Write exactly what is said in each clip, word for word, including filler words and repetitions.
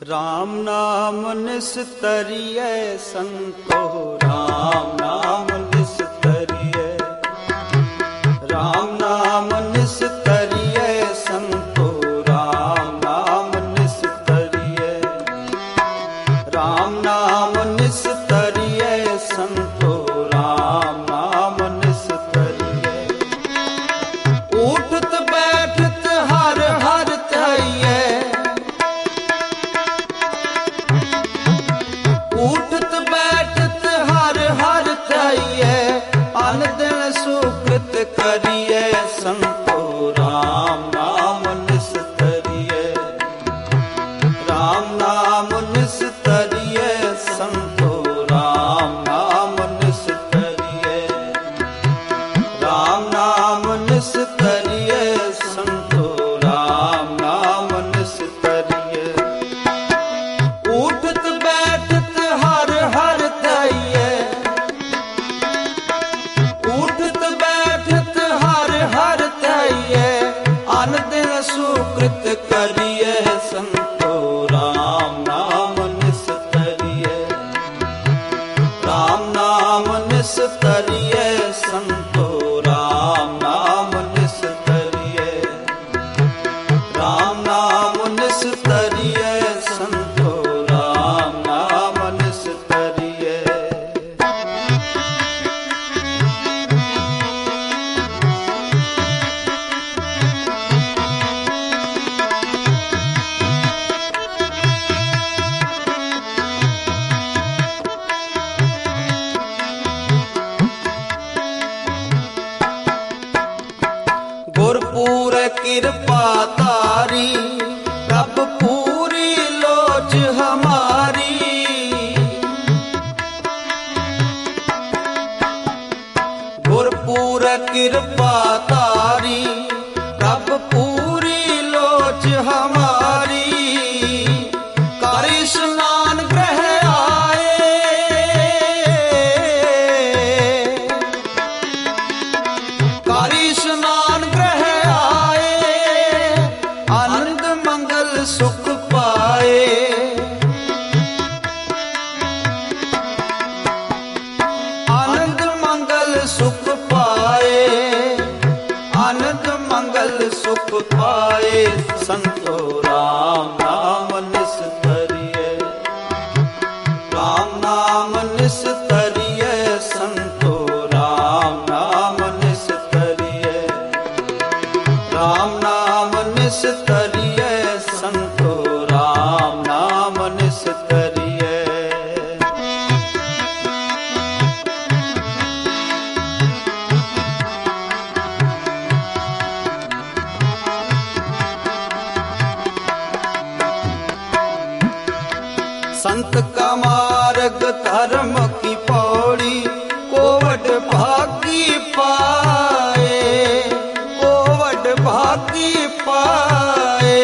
राम नाम निस्तरिय संतो, राम नाम निस्तरिय, राम नाम निस्तरिय संतो, राम नाम निस्तरिय, राम नाम निस्तरिय संतो, राम नाम निस्तरिय। उठत बैठत हर हर तैये, उठत बैठत हर हर तैये, अन दिन सुकृत करिए संतो, राम नाम निस्तरिय, राम नाम निस्तरिय संतो, राम नाम निस्तरिय, राम नाम निस्तरिय संतो, राम नाम निस्तरिय। उठत बैठत हर हर तैये, उठत बैठत हर हर तैये, अन दिन सुकृत करिए संतो, राम नाम निस्तरिय, राम नाम निस्तरिय संतो, राम नाम निस्तरिय, राम नाम निस्तरिय संतो, राम नाम निस्तरिय। गुरपुर कृपा तारी, रब पूरी लोच हमारी, गुरपुर कृपा तारी, रब पूरी लोच हमारी। कर स्नान ग्रह आए, कर स्नान ग्रह आए, आनंद मंगल सुख पाए, आनंद मंगल सुख पाए, आनंद मंगल सुख पाए संतो, राम नाम निस्तरिय, राम नाम निस्तरिय संतो, राम नाम निस्तरिय, राम नाम निस्तरिय संतो, राम नाम निस्तरिय। संत का मार्ग धर्म की पौड़ी, कोवट भागी पाए, कोवट भागी पाए।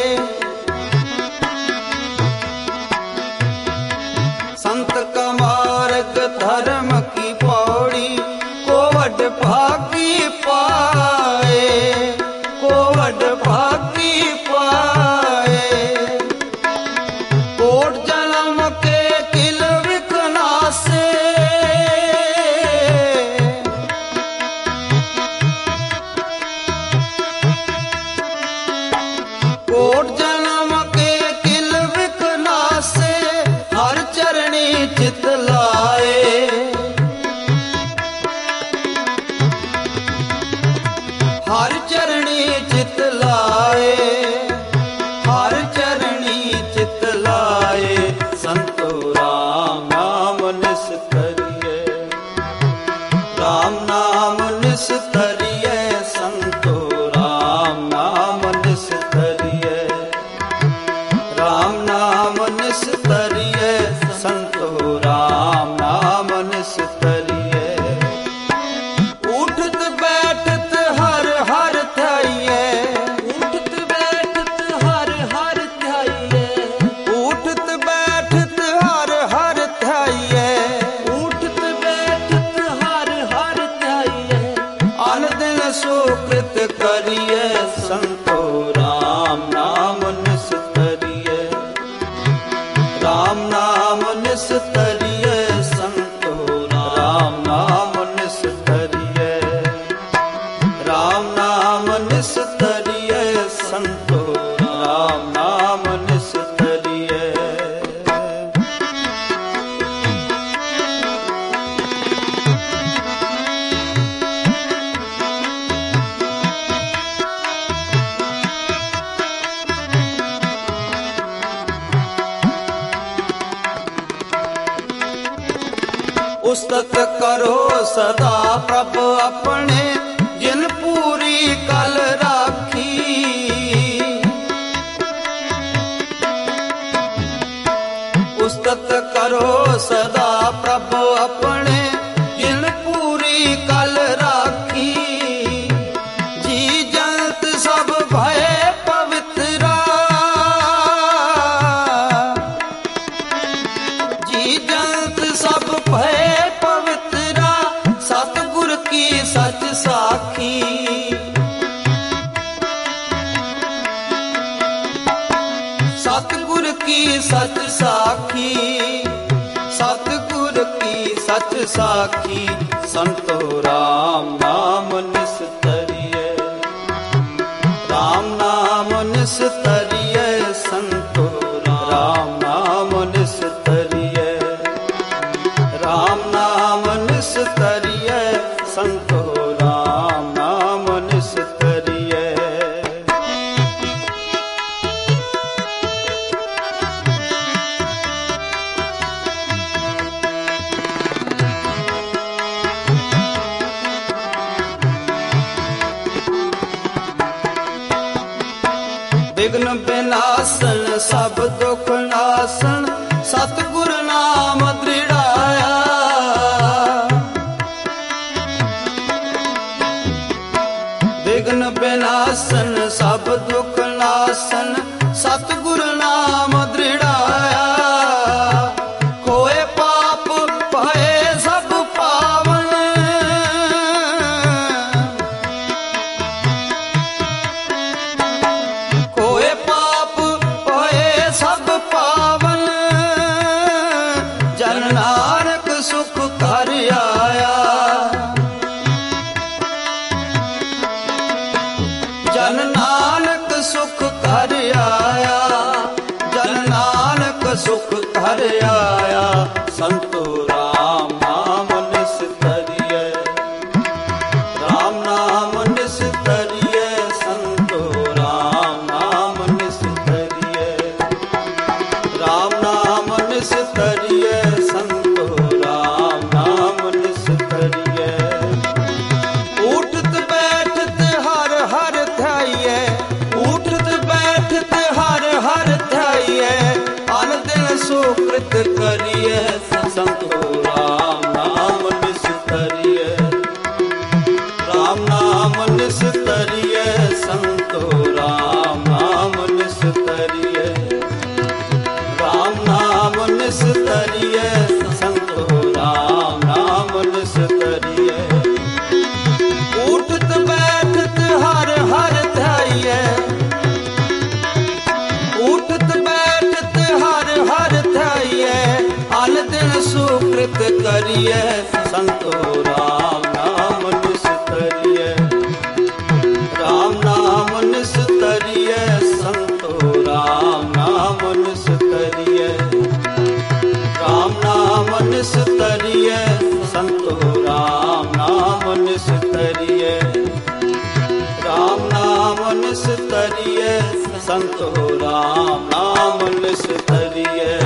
संत का मार्ग धर्म की पौड़ी, कोवट भागी पाए, कोवट भागी पाए। कोट जन्म के किल विकनाश, ਉਸਤਤ ਕਰੋ ਸਦਾ ਪ੍ਰਭ ਆਪਣੇ, ਜਿਨ ਪੂਰੀ ਕਲ ਰਾਖੀ। ਉਸਤਤ ਕਰੋ ਸਦਾ ਪ੍ਰਭ ਆਪਣੇ, ਜਿਨ ਪੂਰੀ ਕਲ ਰਾਖੀ। ਜੀ ਜੰਤ ਸਭ ਭਏ ਪਵਿੱਤਰਾ, ਜੀ ਜੰਤ ਸਭ ਭਏ ਪਵਿੱਤਰਾ, ਸਤਿਗੁਰ ਕੀ ਸਚ ਸਾਖੀ। ਸਤਿਗੁਰ ਕੀ ਸਚ ਸਾਖੀ, ਸਤਿਗੁਰ ਕੀ ਸਚ ਸਾਖੀ। ਸੰਤੋ ਰਾਮ ਨਾਮ ਨਿਸਤਰੀਏ, ਰਾਮ ਨਾਮ ਨਿਸਤਰੀਏ। ਸੰਤੋ ਰਾਮ ਨਾਮ ਨਿਸਤਰੀਏ, ਰਾਮ ਨਾਮ ਨਿਸਤਰੀਏ। ਸੰਤੋ ਰਾਮ ਨਾਮ ਨਿਸਤਰੀਏ। ਵਿਘਨ ਵਿਨਾਸ਼ਨ ਸਭ ਦੁਖ ਨਾਸਨ, ਸਤਿਗੁਰ ਨਾਮ ਦ੍ਰਿੜਾਇਆ। ਵਿਘਨ ਵਿਨਾਸ਼ਨ ਸਭ ਦੁਖ ਨਾਸਨ, ਸਤਿਗੁਰ ਨਾਮ ਦ੍ਰਿੜਾਇਆ। ਕੋਏ ਪਾਪ ਭਏ ਸਭ ਪਾਵਨ, ਕੋਏ ਪਾਪ ਭਏ ਸਭ ਪਾਵਨ। ਜਨ ਨਾਨਕ ਸੁਖ ਕਰ ਆਇਆ, ਜਨ ਨਾਨਕ ਸੁਖ ਕਰ ਆਇਆ, ਜਨ ਨਾਨਕ ਸੁਖ ਕਰ ਆਇਆ। ਸੰਤੋ ਰਾਮ ਨਾਮ ਨਿਸਤਰੀਏ, ਰਾਮ ਨਾਮ ਨਿਸਤਰੀਏ। ਸੰਤੋ ਰਾਮ ਨਾਮ ਨਿਸਤਰੀਏ, ਰਾਮ ਨਾਮ ਨਿਸਤਰੀਏ। ਸੰਤੋ ਰਾਮ ਨਾਮ ਨਿਸਤਰੀਏ। ਉਠਤ ਬੈਠਤ ਹਰ ਹਰ ਧਿਆਈਐ, ਉਠਤ ਬੈਠਤ ਹਰ ਹਰ ਧਿਆਈਐ। ਅਨ ਦਿਨ ਸੁਕ੍ਰਿਤ ਕਰੀਐ। ਸੰਤੋ ਰਾਮ ਨਾਮ ਨਿਸਤਰੀਏ, ਰਾਮ ਨਾਮ ਨਿਸਤਰੀਏ। ਸੰਤੋ ਰਾਮ ਨਾਮ ਨਿਸਤਰੀਏ, ਰਾਮ ਨਾਮ ਨਿਸਤਰੀਏ। ਸੰਤੋ ਰਾਮ ਨਾਮ ਨਿਸਤਰੀਏ। ਉਠਤ ਬੈਠਤ ਹਰ ਹਰ ਧਿਆਈਐ, ਉਠਤ ਬੈਠਤ ਹਰ ਹਰ ਧਿਆਈਐ। ਅਨ ਦਿਨ ਸੁਕ੍ਰਿਤ ਕਰੀਐ। ਸੰਤੋ ਰਾਮ ਨਾਮ ਨਿਸਤਰੀਏ, ਰਾਮ ਨਾਮ ਨਿਸਤਰੀਏ। ਸੰਤੋ ਰਾਮ ਨਾਮ ਨਿਸਤਰੀਏ, ਰਾਮ ਨਾਮ ਨਿਸਤਰੀਏ। ਸੰਤੋ ਰਾਮ ਨਾਮ ਨਿਸਤਰੀਏ, ਰਾਮ ਨਾਮ ਨਿਸਤਰੀਏ। ਸੰਤੋ ਰਾਮ ਨਾਮ ਨਿਸਤਰੀਏ।